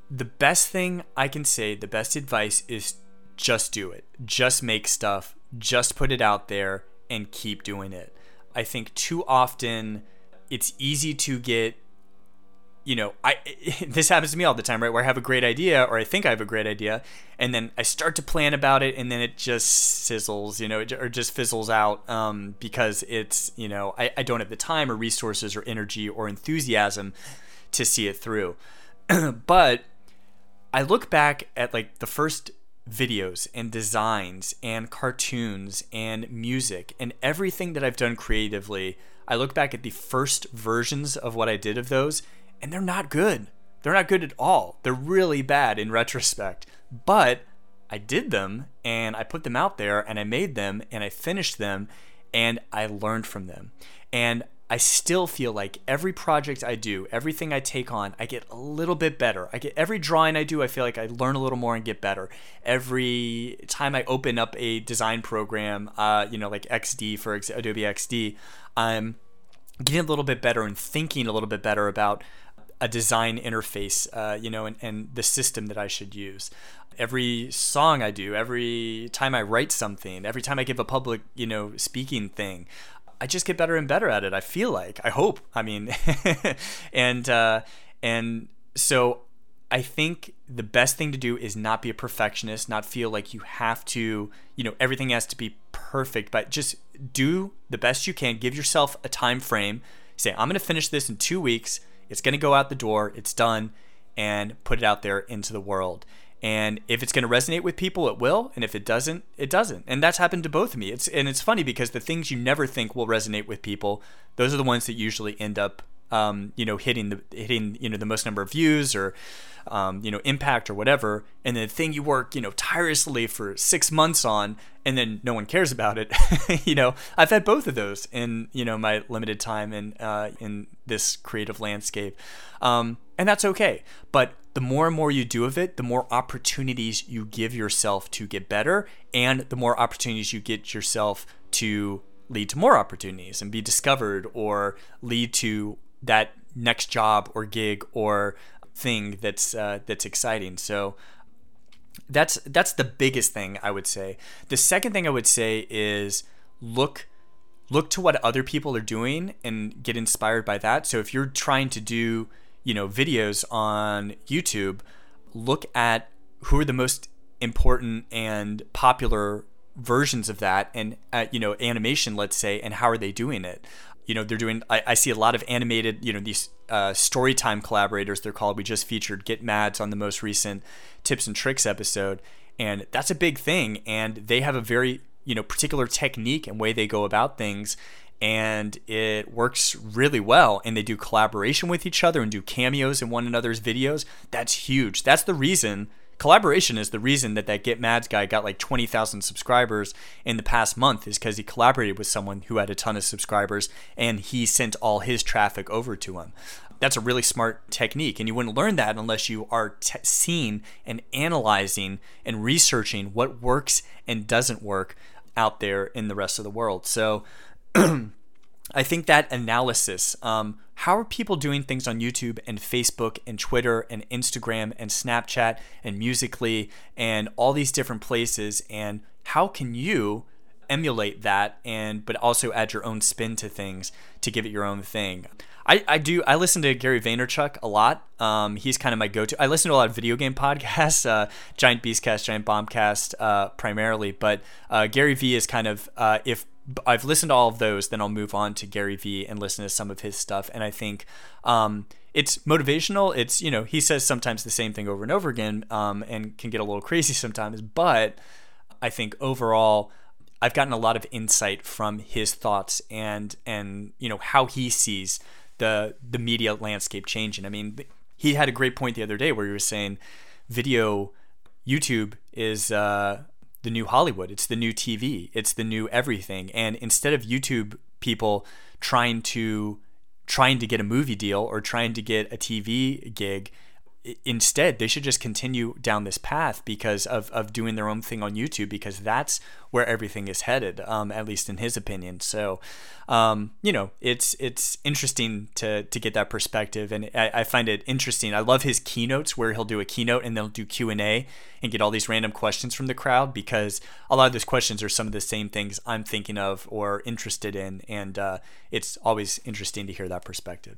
The best thing I can say, the best advice is just do it. Just make stuff, just put it out there and keep doing it. I think too often it's easy to get, this happens to me all the time, right? Where I have a great idea, or I think I have a great idea, and then I start to plan about it, and then it just sizzles, or just fizzles out, because it's, I don't have the time or resources or energy or enthusiasm to see it through. But I look back at like the first videos and designs and cartoons and music and everything that I've done creatively. I look back at the first versions of what I did of those, and they're not good. They're not good at all. They're really bad in retrospect. But I did them, and I put them out there, and I made them, and I finished them, and I learned from them. And I still feel like every project I do, everything I take on, I get a little bit better. Every drawing I do, I feel like I learn a little more and get better. Every time I open up a design program, like XD for Adobe XD, I'm getting a little bit better and thinking a little bit better about a design interface, and the system that I should use. Every song I do, every time I write something, every time I give a public, speaking thing, I just get better and better at it. I feel like, I hope, and so I think the best thing to do is not be a perfectionist, not feel like you have to, everything has to be perfect, but just do the best you can. Give yourself a time frame. Say, I'm going to finish this in 2 weeks. It's going to go out the door. It's done, and put it out there into the world. And if it's going to resonate with people, it will. And if it doesn't, it doesn't. And that's happened to both of me. It's funny because the things you never think will resonate with people, those are the ones that usually end up, hitting the most number of views or, impact or whatever. And the thing you work, tirelessly for 6 months on, and then no one cares about it. I've had both of those in, my limited time in this creative landscape. And that's okay. But the more and more you do of it, the more opportunities you give yourself to get better, and the more opportunities you get yourself to lead to more opportunities and be discovered, or lead to that next job or gig or thing that's exciting. So that's the biggest thing I would say. The second thing I would say is look to what other people are doing and get inspired by that. So if you're trying to do videos on YouTube, look at who are the most important and popular versions of that, and animation, let's say, and how are they doing it. They're doing, I see a lot of animated, these Storytime collaborators, they're called. We just featured Get Mads on the most recent Tips and Tricks episode, and that's a big thing. And they have a very, particular technique and way they go about things, and it works really well. And they do collaboration with each other and do cameos in one another's videos. That's huge. That's the reason. Collaboration is the reason that Get Mads guy got like 20,000 subscribers in the past month, is because he collaborated with someone who had a ton of subscribers, and he sent all his traffic over to him. That's a really smart technique, and you wouldn't learn that unless you are seeing and analyzing and researching what works and doesn't work out there in the rest of the world. So I think that analysis, how are people doing things on YouTube and Facebook and Twitter and Instagram and Snapchat and Musical.ly and all these different places, and how can you emulate that but also add your own spin to things to give it your own thing? I listen to Gary Vaynerchuk a lot. He's kind of my go-to. I listen to a lot of video game podcasts, Giant Beastcast, Giant Bombcast primarily, but Gary V is kind of, if I've listened to all of those, then I'll move on to Gary V and listen to some of his stuff. And I think it's motivational. It's, he says sometimes the same thing over and over again, and can get a little crazy sometimes. But I think overall, I've gotten a lot of insight from his thoughts and how he sees the media landscape changing. I mean, he had a great point the other day where he was saying YouTube is the new Hollywood. It's the new TV. It's the new everything. And instead of YouTube people trying to get a movie deal or trying to get a TV gig, instead they should just continue down this path because of doing their own thing on YouTube, because that's where everything is headed, at least in his opinion. So, it's interesting to get that perspective, and I find it interesting. I love his keynotes where he'll do a keynote and they'll do Q&A and get all these random questions from the crowd, because a lot of those questions are some of the same things I'm thinking of or interested in, and it's always interesting to hear that perspective.